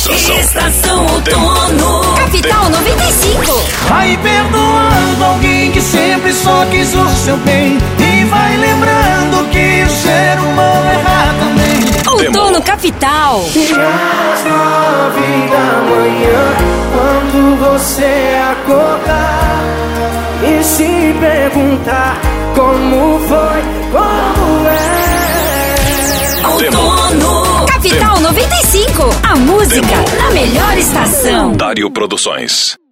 estação. Estação Outono. Capital 95. Vai perdoando alguém que sempre só quis o seu bem. E vai lembrando que o ser humano erra também. Outono Capital. E às 9 da manhã, quando você acordar e se perguntar como foi, como é. Outono. Capital 95. A música na melhor estação. Dário Produções.